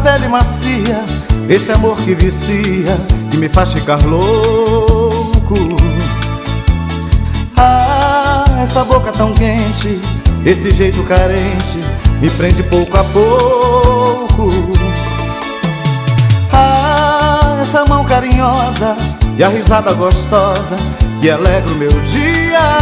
pele macia, esse amor que vicia, que me faz ficar louco. Ah, essa boca tão quente, esse jeito carente, me prende pouco a pouco. Ah, essa mão carinhosa e a risada gostosa que alegra o meu dia.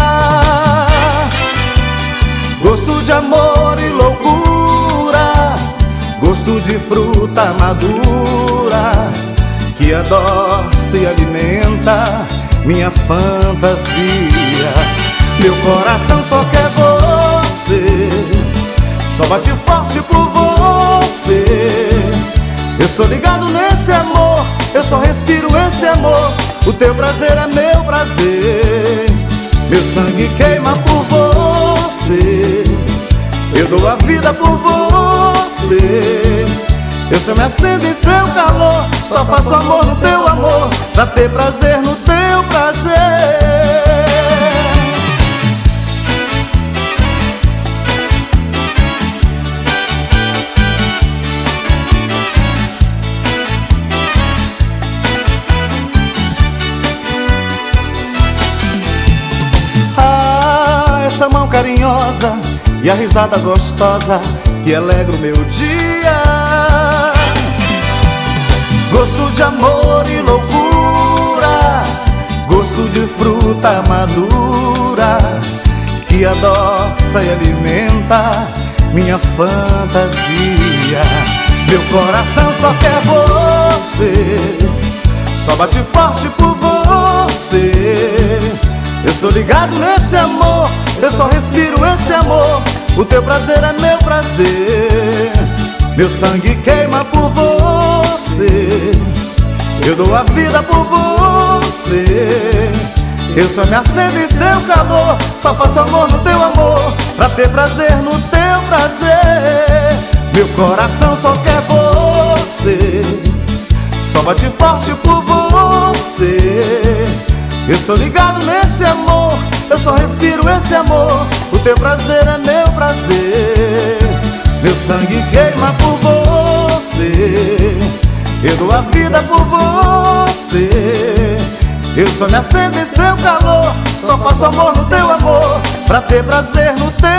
Gosto de amor e loucura, gosto de fruta madura que adoça e alimenta minha fantasia. Meu coração só quer você, só bate forte por você. Eu sou ligado nesse amor, eu só respiro esse amor. O teu prazer é meu prazer, meu sangue queima por você. Eu dou a vida por você. Eu só me acendo em seu calor, só faço amor no teu amor, pra ter prazer no teu prazer. Essa mão carinhosa e a risada gostosa que alegra o meu dia. Gosto de amor e loucura, gosto de fruta madura que adoça e alimenta minha fantasia. Meu coração só quer você, só bate forte por você. Eu sou ligado nesse amor, eu só respiro esse amor. O teu prazer é meu prazer, meu sangue queima por você. Eu dou a vida por você. Eu só me acendo em seu calor, só faço amor no teu amor, pra ter prazer no teu prazer. Meu coração só quer você, só bate forte por você. Eu sou ligado nesse amor, eu só respiro esse amor. O teu prazer é meu prazer, meu sangue queima por você. Eu dou a vida por você. Eu só me acendo em seu calor, só faço amor no teu amor, pra ter prazer no teu